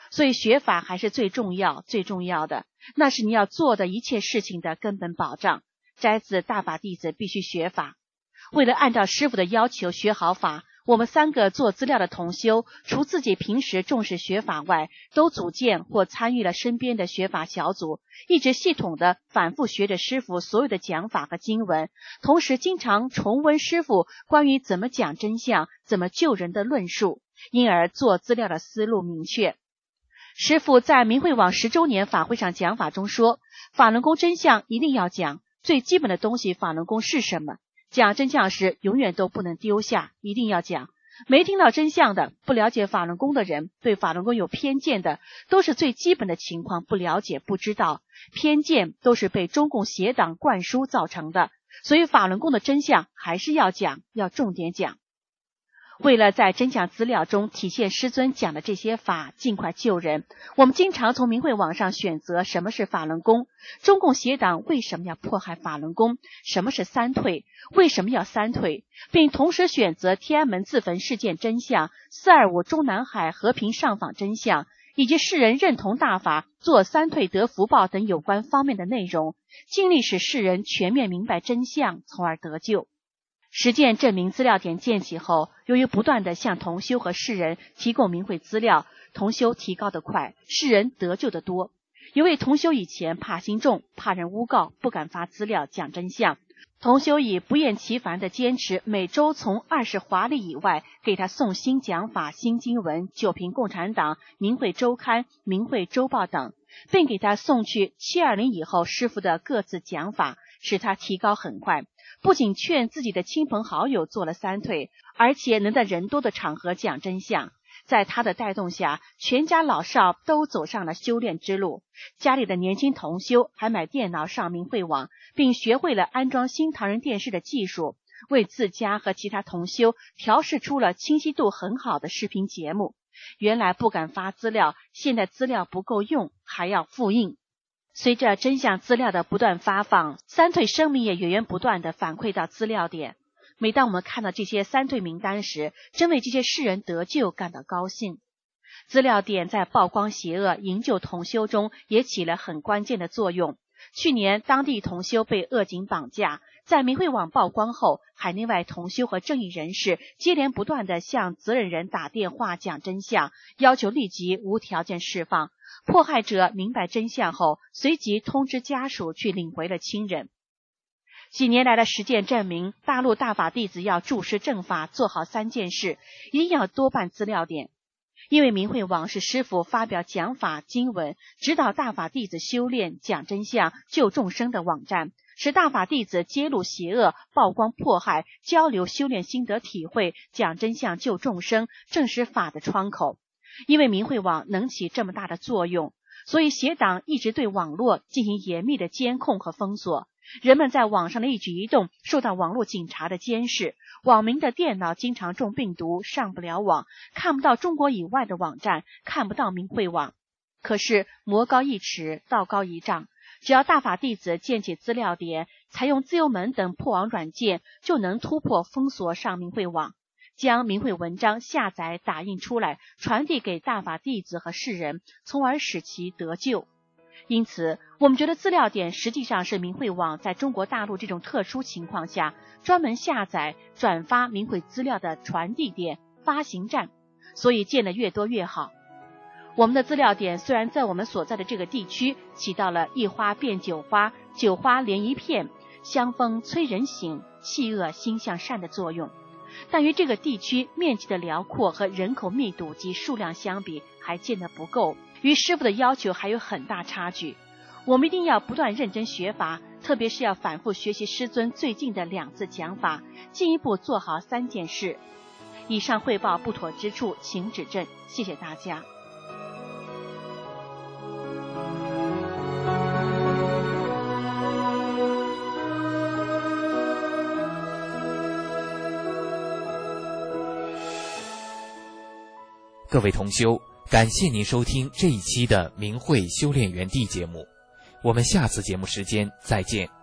所以学法还是最重要的，那是你要做的一切事情的根本保障。摘自大法弟子必须学法。为了按照师父的要求学好法，我们3个做资料的同修，除自己平时重视学法外，都组建或参与了身边的学法小组，一直系统的反复学着师父所有的讲法和经文，同时经常重温师父关于怎么讲真相、怎么救人的论述，因而做资料的思路明确。师父在明慧网10周年法会上讲法中说，法轮功真相一定要讲，最基本的东西法轮功是什么，讲真相时永远都不能丢下，一定要讲。没听到真相的，不了解法轮功的人，对法轮功有偏见的，都是最基本的情况不了解不知道，偏见都是被中共邪党灌输造成的，所以法轮功的真相还是要讲，要重点讲。为了在真相资料中体现师尊讲的这些法，尽快救人，我们经常从明慧网上选择什么是法轮功，中共邪党为什么要迫害法轮功，什么是三退，为什么要三退，并同时选择天安门自焚事件真相、425中南海和平上访真相，以及世人认同大法、做三退得福报等有关方面的内容，尽力使世人全面明白真相，从而得救。实践证明资料点建起后，由于不断地向同修和世人提供明慧资料，同修提高得快，世人得救得多。有位同修以前怕心重，怕人诬告，不敢发资料讲真相。同修以不厌其烦地坚持，每周从20华历以外给他送新讲法、新经文、九评共产党、明慧周刊、明慧周报等，并给他送去720以后师父的各自讲法，使他提高很快。不仅劝自己的亲朋好友做了三退，而且能在人多的场合讲真相。在他的带动下，全家老少都走上了修炼之路。家里的年轻同修还买电脑上明慧网，并学会了安装新唐人电视的技术，为自家和其他同修调试出了清晰度很好的视频节目。原来不敢发资料，现在资料不够用，还要复印。随着真相资料的不断发放，三退声明也源源不断地反馈到资料点。每当我们看到这些三退名单时，真为这些世人得救感到高兴。资料点在曝光邪恶、营救同修中也起了很关键的作用。去年当地同修被恶警绑架，在明慧网曝光后，海内外同修和正义人士接连不断地向责任人打电话讲真相，要求立即无条件释放。迫害者明白真相后，随即通知家属去领回了亲人。几年来的实践证明，大陆大法弟子要注释正法，做好3件事，一定要多办资料点。因为明慧网是师父发表讲法经文，指导大法弟子修炼、讲真相、救众生的网站，使大法弟子揭露邪恶、曝光迫害、交流修炼心得体会、讲真相救众生、证实法的窗口。因为明慧网能起这么大的作用，所以邪党一直对网络进行严密的监控和封锁。人们在网上的一举一动受到网络警察的监视，网民的电脑经常中病毒，上不了网，看不到中国以外的网站，看不到明慧网。可是魔高一尺，道高一丈，只要大法弟子建起资料点，采用自由门等破网软件，就能突破封锁上明慧网，将明慧文章下载打印出来，传递给大法弟子和世人，从而使其得救。因此，我们觉得资料点实际上是明慧网在中国大陆这种特殊情况下专门下载、转发明慧资料的传递点、发行站，所以建得越多越好。我们的资料点虽然在我们所在的这个地区起到了一花变九花、九花连一片、香风催人醒、弃恶心向善的作用，但与这个地区面积的辽阔和人口密度及数量相比，还建得不够，与师父的要求还有很大差距。我们一定要不断认真学法，特别是要反复学习师尊最近的2次讲法，进一步做好3件事。以上汇报不妥之处，请指正。谢谢大家。 各位同修，感谢您收听这一期的明慧修炼园地节目，我们下次节目时间再见。